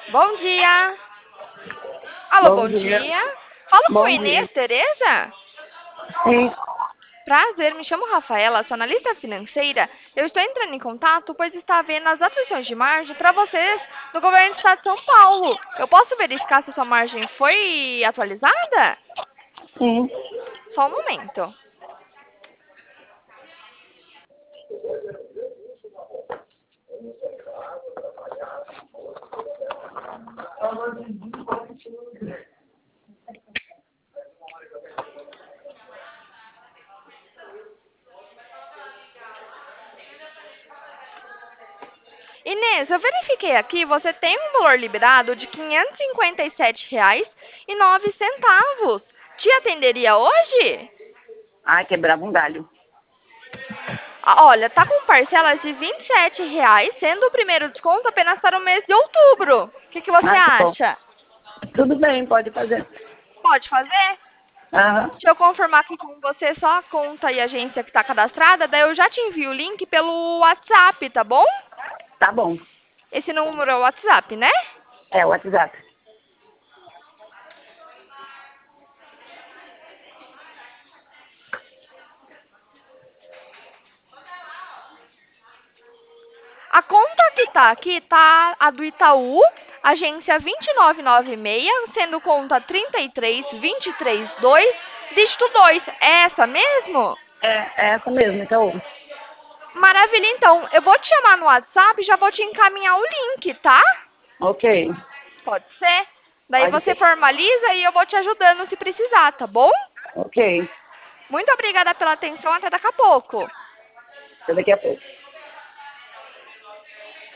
Bom dia. Alô, Bom bom dia. dia. Falo com Bom dia. Inês Tereza? Sim. Prazer, me chamo Rafaela, sou analista financeira. Eu estou entrando em contato pois está havendo as atribuições de margem para vocês no governo do estado de São Paulo. Eu posso verificar se a sua margem foi atualizada? Sim. Só um momento. Inês, eu verifiquei aqui, você tem um valor liberado de R$ 557,09. Te atenderia hoje? Ai, quebrava um galho. Olha, tá com parcelas de R$ 27,00, sendo o primeiro desconto apenas para o mês de outubro. O que você Ah, tá bom. acha? Tudo bem, pode fazer. Pode fazer? Aham. Deixa eu confirmar aqui com você só a conta e agência que está cadastrada, daí eu já te envio o link pelo WhatsApp, tá bom? Tá bom. Esse número é o WhatsApp, né? É o WhatsApp. A conta que tá aqui tá a do Itaú, agência 2996, sendo conta 33232, dígito 2. É essa mesmo? É essa mesmo, então. Maravilha, então. Eu vou te chamar no WhatsApp e já vou te encaminhar o link, tá? Ok. Pode ser? Daí Pode você ser. formaliza e eu vou te ajudando se precisar, tá bom? Ok. Muito obrigada pela atenção, até daqui a pouco. Até daqui a pouco.